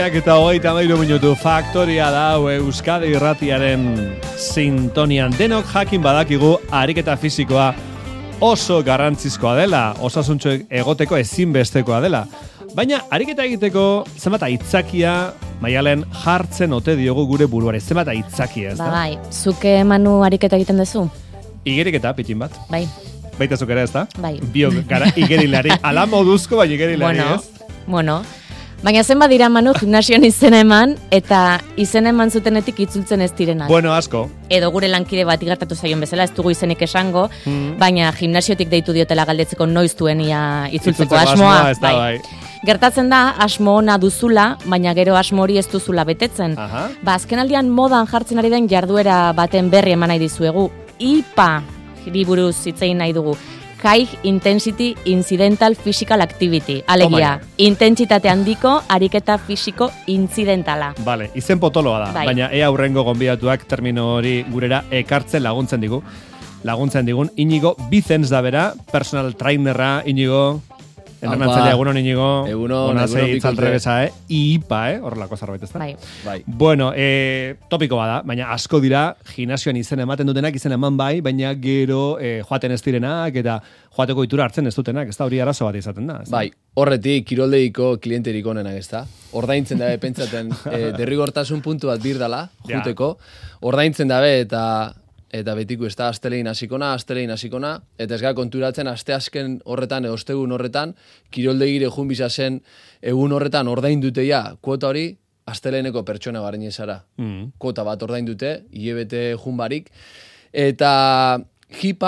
7:33 Faktoria da Euskadi Irratiaren sintonian. Denok jakin badakigu ariketa fisikoa oso garrantzizkoa dela, osasuntsu egoteko ezinbestekoa dela. Baina ariketa egiteko zenbat aitzakia Maialen jartzen ote diogu gure buruari. Zenbat aitzakia, ez da? Bai, zuke Manu ariketa egiten duzu? Igeriketa pitin bat. Bai. Baita zuk ere, ez da? Bai. Bio gara igerilari, ala moduzko bai igerilari, ez? Bueno. Baina zenbat dira Manu gimnasioan izena eman, eta izena eman zutenetik itzultzen ez direnak. Bueno, asko. Edo gure lankide bat igartatu zaion bezala, ez dugu izenik esango, baina gimnasiotik deitu diotela galdetzeko noiz duen ia itzultzeko asmoa. Ez da, bai. Gertatzen da, asmo ona duzula, baina gero asmo hori ez duzula betetzen. Azkenaldian modan jartzen ari den jarduera baten berri eman nahi dizuegu. IPA, buruz hitzein nahi dugu. High Intensity Incidental Physical Activity. Alegia, intentsitate handiko ariketa fisiko incidentala. Vale, izen potoloa da, baina ea aurrengo gonbidatuak termino hori gurera ekartzen laguntzen digun. Inigo Bizens da bera, personal trainerra, Inigo, entrenatzailea egunon Inigo. Egunon itzaltrebesa, IPA, horrelako zerbait ez da? Bai. Bueno, topiko bada, baina asko dira, gimnasioan izen ematen dutenak, izen eman bai, baina gero joaten ez direnak, eta joateko itura hartzen ez dutenak, ez da hori arazo bat izaten da? Bai, horretik, kiroldeiko klienterik onenak ez da. Ordaintzen dabe, pentsaten, derrigortasun puntu bat birdala, juteko, ordaintzen dabe, eta betiko ez da, astelein hasikona, eta ez gara konturatzen, asteazken horretan, edo ostegun horretan, kiroldegire junbisa zen, egun horretan ordain dute ja, kuota hori, asteleineko pertsona baren ezara. Kuota bat ordain dute, hilebete junbarik, eta jipa,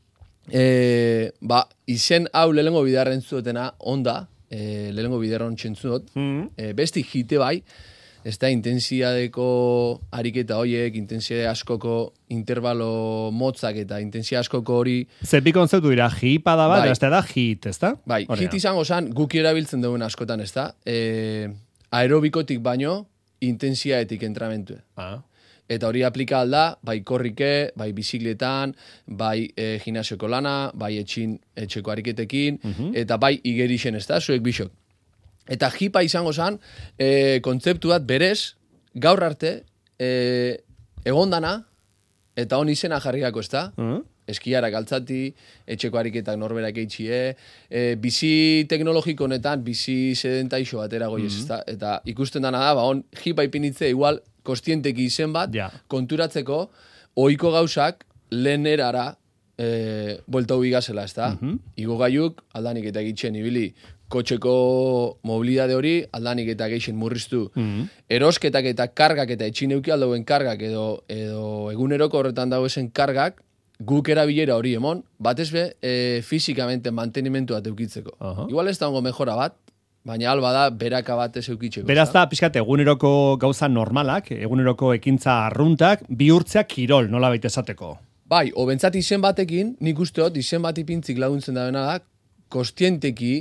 izen hau lehengo bidarren zuetena onda, lehengo bidarren txentzunot, besti jite bai, ez da intensiadeko ariketa horiek, intensiade askoko intervalo motzak eta intensia askoko hori... Zepi konzeptu dira, jipa da bat, ez da hit, ez da? Bai, hit izango zan, guk erabiltzen duen askotan, ez da? Aerobikotik baino, intensiaetik entramentu. Eta hori aplika alda, bai korrike, bai bizikletan, bai gimnasioko lana, bai etxeko ariketekin, eta bai igerixen, ez da, zuek bisok. Eta jipa izango zen, kontzeptu bat berez, gaur arte, egondana, eta hon izena jarriako ez da, eskiarak altzati, etxeko ariketak norberak eitxie, bizi teknologiko honetan, bizi sedentaixo batera goiez ez da, eta ikusten dana da, hon jipa ipinitze, igual, kostienteki izen bat, konturatzeko, ohiko gauzak, lehen erara, buelta ubigazela ez da, igo gaiuk, aldanik eta egitxen ibili, kotxeko mobilidade hori, aldanik eta geixen murriztu. Erosketak eta kargak eta etxineuki aldauen kargak edo eguneroko horretan dagoezen kargak, guk erabilera hori emon, batez be, fizikamente mantenimentu bat eukitzeko. Igual ez da ongo mejora bat, baina alba da beraka bat ez eukitzeko. Beraz da, pixkat, eguneroko gauza normalak, eguneroko ekintza arruntak, bihurtzea kirol, nola baita esateko. Bai, obentzat izen batekin, nik usteot, izen bat ipintzik laguntzen da da, kostienteki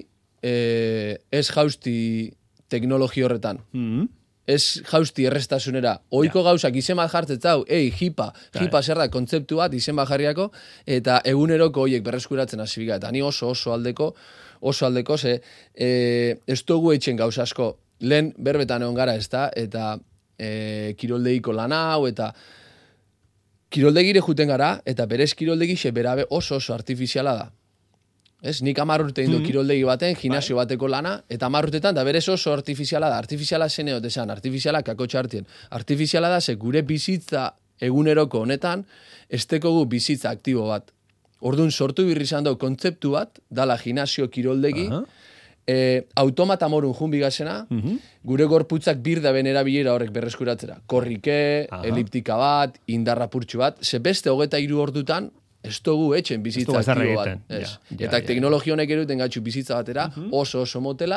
ez jausti teknologi horretan. Ez jausti errestasunera. Oiko gauzak izen bat jartzetzau, jipa zer da kontzeptu bat, izen bat jarriako, eta eguneroko hoiek berreskuratzen hasibika. Eta ni oso aldeko, ze ez dugu etxen gauza asko. Lehen berbetan egon gara ez da, eta kiroldeiko lana hau, eta kiroldegire juten gara, eta berez kiroldegi berabe oso artifiziala da. Ez, nik 10 urte indu kiroldegi baten, gimnasio bateko lana, eta 10 urtetan, da berez oso artifiziala da. Artifiziala zeneot esan, artifiziala kakotxa hartien. Artifiziala da, ze gure bizitza eguneroko honetan, ez tekogu bizitza aktibo bat. Orduan sortu birri izan dau kontzeptu bat, dala gimnasio kiroldegi, automata morun junbigazena, gure gorputzak birdaben erabilera horrek berreskuratzera. Korrike, eliptika bat, indarrapurtxu bat, ze beste 23 ordutan, ez dugu etxen bizitza aktibo bat. Eta teknologi honek eruten gatxu bizitza batera, oso motela,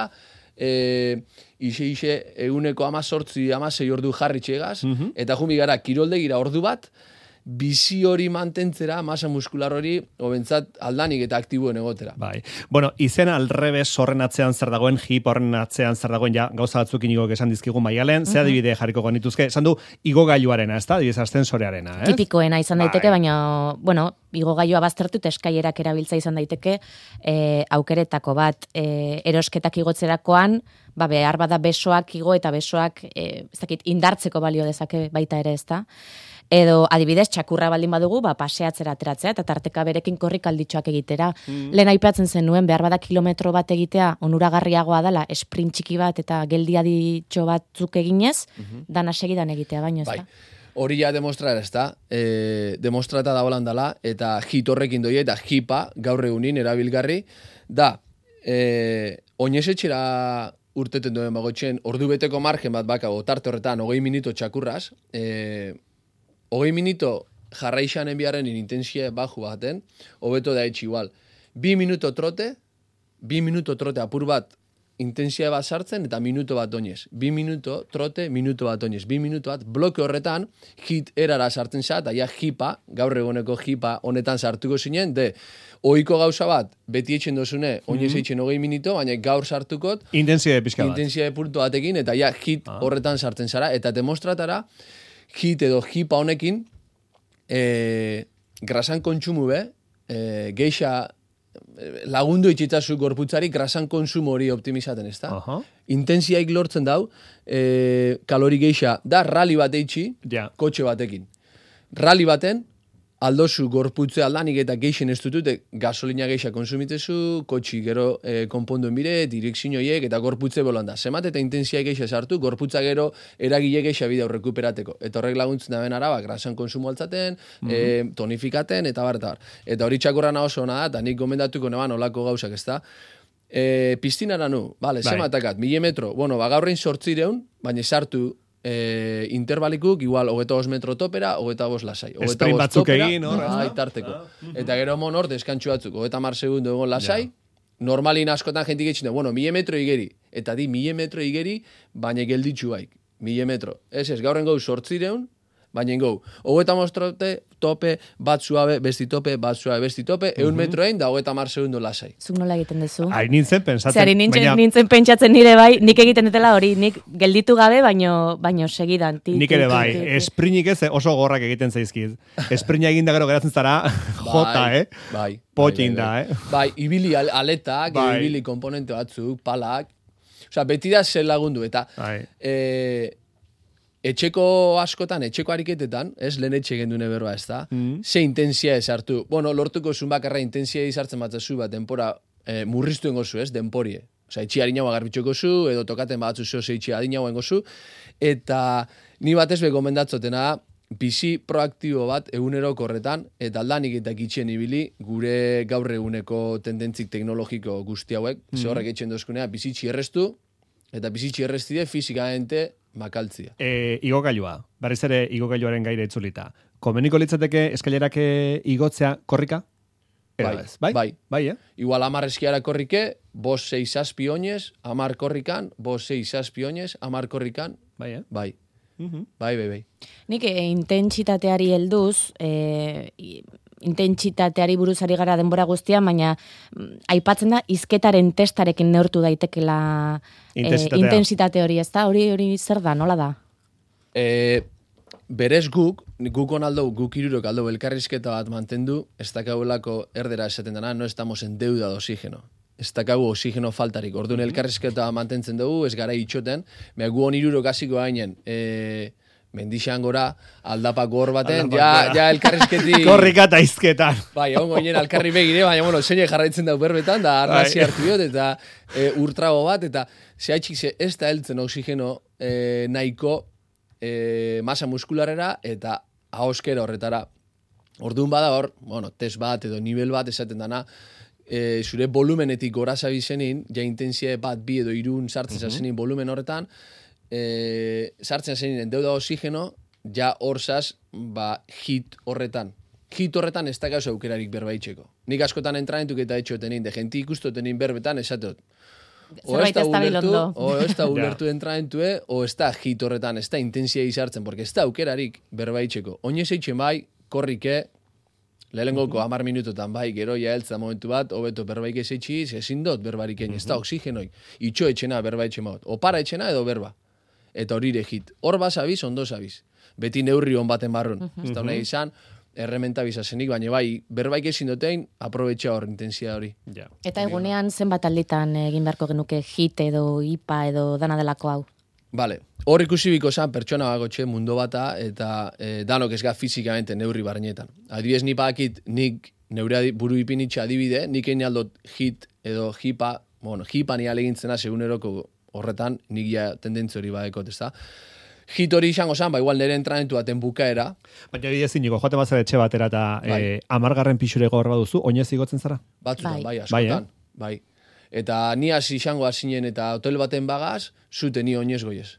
eguneko 18-16 ordu jarri txegaz, eta jumbi gara kiroldegira ordu bat, bizi hori mantentzera, masa muskular hori, obentzat aldanik eta aktiboen egotera. Bai. Bueno, izen alrebes horren atzean zer dagoen, hip horren atzean zer dagoen, ja, gauza batzuk inigok esan dizkigu Maialen, ze adibide jarriko genituzke, esan du, igogailuarena, ez da, adibidez, ascensorearena, ez? Tipikoena izan daiteke, baina, bueno, igogailua baztertu eta eskailerak erabiltza izan daiteke aukeretako bat erosketak igotzerakoan, behar bada besoak igo eta besoak ez dakit, indartzeko balio dezake baita ere, ezta? Edo adibidez txakurra baldin badugu, paseatzera ateratzea eta tarteka berekin korrikalditxoak egitera. Lehen aipatzen zenuen behar bada kilometro bat egitea onuragarriagoa dela, sprint txiki bat eta geldiaditxo batzuk eginez, dana segidan egitea baino, ezta? Hori ja demostrara, ez da, demostrata da holandala, eta hit horrekin doia, eta hipa, gaur egunin, erabilgarri, da, oinesetxera urteten duen bagotxen, ordu beteko margen bat bakago, tarte horretan, 20 minuto txakurraz, 20 minuto jarraixanen biharren intensia baju baten, hobeto da etxe igual. 2 minuto trote apur bat, intensia bat sartzen eta minuto bat oinez. 2 minuto trote, minuto bat oinez. 2 minuto bat bloke horretan hit erara sartzen za, eta ja hipa, gaur egoneko hipa honetan sartuko zinen, ohiko gauza bat, beti etxen dozune, oinez etxen 20 minuto, baina gaur sartukot, intensia pixka bat. Intensia puntu batekin, eta ja hit horretan sartzen zara, eta demostratara, hit edo hipa honekin, grasan kontsumu geixa lagundu itxitazu gorputzari grasan konsumo hori optimizaten, ez da? Intensiaik lortzen dau, kalori geixa, da rally bat eitxi, kotxe batekin. Rally baten, aldozu gorputze aldanik eta geixen ez dutute gasolina geixa konsumitzezu, kotxi gero konponduen bire, direkzinoiek eta gorputze bolanda. Zemat eta intensia geixa sartu, gorputza gero eragile geixa bidea rekuperateko. Eta horrek laguntzen da ben araba, grasan konsumo altzaten, tonifikaten, eta bar, eta bar. Eta hori txakurrana oso ona da, eta nik gomendatuko neban olako gauzak, ez da. Piztinara nu, zematakat, 1000 metro, bueno, gaurrein 800, baina sartu, interbalikuk, igual, 25 metro topera, 25 lasai. Sprint batzuk egin, tarteko. Eta gero mon hor, deskantxu batzuk, 30 segundo egon lasai, normalin askotan jentik etxin, bueno, 1000 metro igeri. Eta di, 1000 metro igeri, baina gelditxu baik. 1000 metro. Ez, gaurren gau 800, baina gau. 25 tope, bat suabe, besti tope, bat suabe, besti tope, 100 metroein da 30 segundo lasai. Zuk nola egiten duzu? Ai, nintzen pentsatzen. Zari nintzen pentsatzen nire bai, nik egiten dutela hori, nik gelditu gabe, baino segidan. Nik ere bai, esprinik ez oso gorrak egiten zaizkiz. Esprina eginda gero geratzen zara, jota, Bai. Potin da, Bai, ibili aletak, ibili komponente batzuk, palak. Osa, beti da zer lagundu, eta etxeko askotan, etxeko ariketetan, lehen etxe gendune berba ez da, ze intensia esartu. Bueno, lortuko zun bakarra intensia izartzen batzazu bat, denpora murriztu engozu, denporie. Osa, etxi harinaua garbitxoko zu, edo tokaten batzu zo ze etxi harinaua engozu, eta ni batez be gomendatzotena bizi proaktibo bat egunero korretan, eta aldanik eta kitxen ibili gure gaur eguneko tendentzik teknologiko guzti hauek, ze horrek etxen dozkunea, bizitxi errestu, eta bizitxi errestide fizikamente makaltzia. Igogailua, berriz ere igogailuaren gaire itzulita. Komeniko litzateke eskailerak igotzea korrika? Bai, Igual 10 eskiara korrike, 5-6 zazpi oinez, 10 korrikan, 5-6 zazpi oinez, 10 korrikan. Bai. Bai. Nik intentsitateari helduz, intentsitateari buruz ari gara denbora guztia, baina aipatzen da izketaren testarekin neurtu daitekela intentsitate hori, ez da? Hori zer da, nola da? Berez gukon aldou, guk irurok aldou elkarrizketa bat mantendu, ez dakagulako erdera esaten dena, no estamos en deuda de oxígeno. Ez dakagu oxígeno faltarik. Orduan elkarrizketa mantentzen dugu, ez gara itxoten, mea gu hon irurok hasiko gainen, mendixan gora, aldapak gor baten, ja elkarrizketi... Korrika eta izketan. Bai, ongo ginen alkarri begire, baina, bueno, zeine jarraitzen dau berbetan, da arrazi hartu diot, eta urtrago bat, eta zehatxik ez da heltzen oxigeno nahiko masa muskularera, eta ahoskera horretara. Orduan bada hor, bueno, test bat edo nivel bat esaten dana, zure volumenetik gora zabizenin, ja intensia bat bi edo irun sartzen zazenin volumen horretan, sartzen zeninen deuda oxigeno, ja horzaz, hit horretan. Hit horretan ez da gauza aukerarik berbaitxeko. Nik askotan entrenentuk eta etxotenin, de jenti ikustotenin berbetan esatot. O ez da ulertu entrenentue, o ez da hit horretan, ez da intensia izartzen, porque ez da aukerarik berbaitxeko. Oinez eitxen bai, korrike, lehengoko 10 minutotan bai, gero jaeltza momentu bat, hobeto berbaik ezeitzi, ezin dut berbarik egin, ez da oxigenoik. Itxo etxena, berba etxena bat. Opara etxena edo berba. Eta horire hit. Hor basabiz, ondo zabiz. Beti neurri hon baten barrun. Ez da nahi izan, errementa bizazenik, baina bai, berbaik ezin dutein, aprobetxa hor intensia hori. Ja. Eta egunean zenbat alditan egin beharko genuke hit edo IPA edo dana delako hau? Vale. Hor ikusi biko zan pertsona bagotxe mundu bata eta danok ez fizikamente neurri barnetan. Adibidez ni badakit nik neure buru ipinitxa adibide, nik egin aldot hit edo hipa, hipa ni alegintzena seguneroko horretan nik ja tendentzia hori badekot, ez da? Hit hori izango zan, igual nire entrenamentu baten bukaera. Baina bidez inigo, joate mazara etxe batera eta 10. pixureko hor baduzu, oinez igotzen zara? Batzutan, bai, askotan, bai. Eta ni hasi izango hasinen eta hotel baten bagaz, zute ni oinez goiez.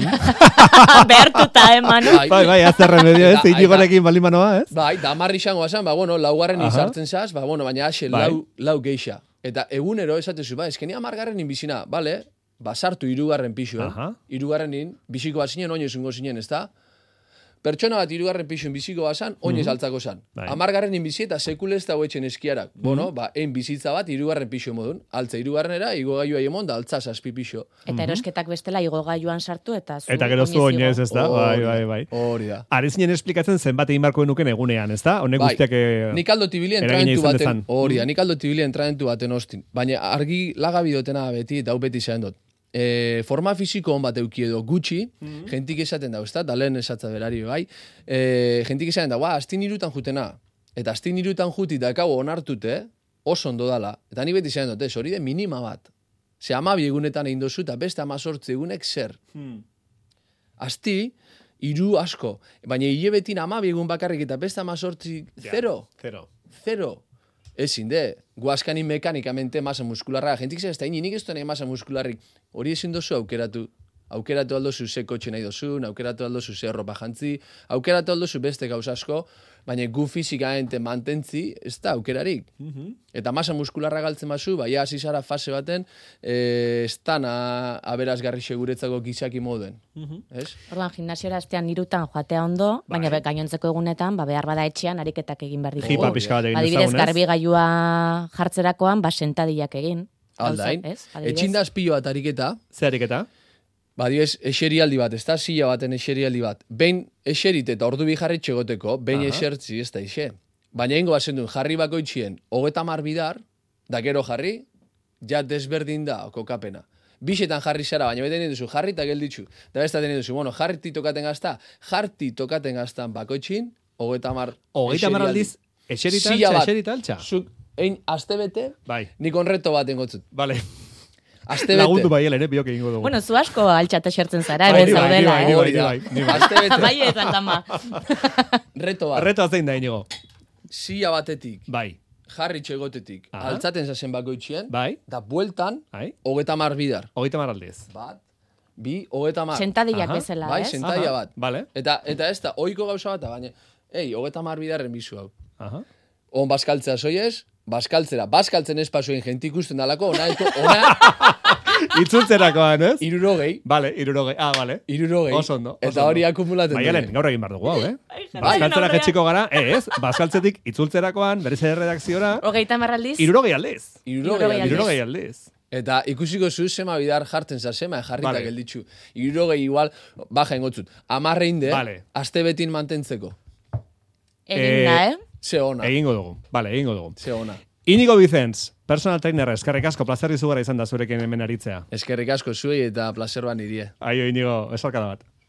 Behartuta, manu? Bai, azte remedio, ez? Inigorekin bali manoa, ez? Bai, da marri izango bazan, laugarren izartzen zaz, baina haxe lau geixa. Eta egunero esatezu, eskeni 10. bizina, bale, sartu 3. pixuen, 3. biziko bat zinen, oinez ungo zinen, ez da? Pertsona bat 3. pixuen biziko bazan, oinez altzako zan. 10. bizi eta sekule ez da hoetxen eskiarak. Ein bizitza bat 3. pixo modun. Altza 3. igogaiua emon da altza 7 pixo. Eta erosketak bestela igogaiuan sartu eta zu eta gero zu oinez, ez da? Bai. Hori da. Ari zinen esplikatzen zenbat egin barko genuken egunean, ez da? Honek guztiak nik aldo tibilia entrenamentu baten. Hori da, nik aldo tibilia entrenamentu baten ostin. Baina argi lagabidotena beti eta hau beti zean dut. Forma fisiko hon bat euki edo gutxi, jentik esaten da, da lehen esatza berari bai, jentik esaten da, astin 3 jutena, eta astin 3 juti da ekau onartute, oso ondo dala, eta ni beti esaten dut, hori de minima bat. Ze 12 egunetan egin dozu, eta beste 18 egunek zer. Asti, 3 asko, baina hilebetin 12 egun bakarrik eta beste 18 zero. Ezin de, guazkanin mekanikamente masa muskularra, jentik ez da nik ez nahi masa muskularrik, hori ezin dozu aukeratu aldozu ze kotxe nahi dozun, aukeratu aldozu ze erropa jantzi, aukeratu aldozu beste gauza asko, baina gu fizikamente mantentzi, ez da aukerarik. Eta masa muskularra galtzen bazu, baina hasi zara fase baten, ez dana aberazgarri seguretzako gizaki moduen. Orduan, gimnasiora astean 3 joatea ondo, baina gainontzeko egunetan, behar bada etxean, ariketak egin behar ditu. Jipa pixka bat egin adibidez, garbigailua jartzerakoan, sentadillak egin. Aldain. Etxinda azpilo bat ariketa. Ze ariketa? Badibez, eserialdi bat, ez da zila baten eserialdi bat. Behin eserit eta ordu bi jarri txegoteko, behin esertzi ez da ise. Baina ingo bazen duen, jarri bakoitzien, 30 bidar, da gero jarri, ja desberdin da kokapena. Bixetan jarri zara, baina beten duzu, jarri eta gelditzu. Da besta tenen duzu, jarti tokaten gaztan bakoitzin, 30 aldiz, eserit altxa? Zuk, ein, azte bete, nik onreto bat engotzut. Vale. Lagundu baiel ere, biok egingo dugu. Bueno, zu asko altxata xertzen zara, hemen zaudela, Bai, esan tama. Reto bat. Reto zein da, inigo. Zia batetik. Bai. Jarri txegotetik. Altzaten zazen bakoitzien. Bai. Da bueltan, 30 bidar. 30 aldiz. Bat, bi, 30. Sentadillak bezala, bai, ez? sentadilla bat. Vale. Eta ez da, oiko gauza bat, baina, 30 bidarren bizu hau. Aha. On baskaltzea soiez, baskaltzen espazioen jentik usten dalako, ona itzultzerakoan, ez? 60. Vale, 60. Vale. 60. Oso ondo. Eta hori akumulaten. Maialen, gaur egin behar dugu, hau, Baskaltzera jetxiko gara, baskaltzetik itzultzerakoan, berez redakziora. 30 aldiz? 60 aldiz. 60 aldiz. Eta ikusiko zu zema bidar jartzen za zema jarritak gelditzu. 60 igual baja ingotzut. 10 inde, aste betin mantentzeko. Egin da, Ze ona. Egingo dugu. Vale, egingo dugu. Ze ona. Inigo Vicens, personal trainer, eskerrik asko, plazer izugarra izan da zurekin hemen aritzea. Eskerrik asko zuei eta plazer ban irie. Aio, Inigo, esarkada bat.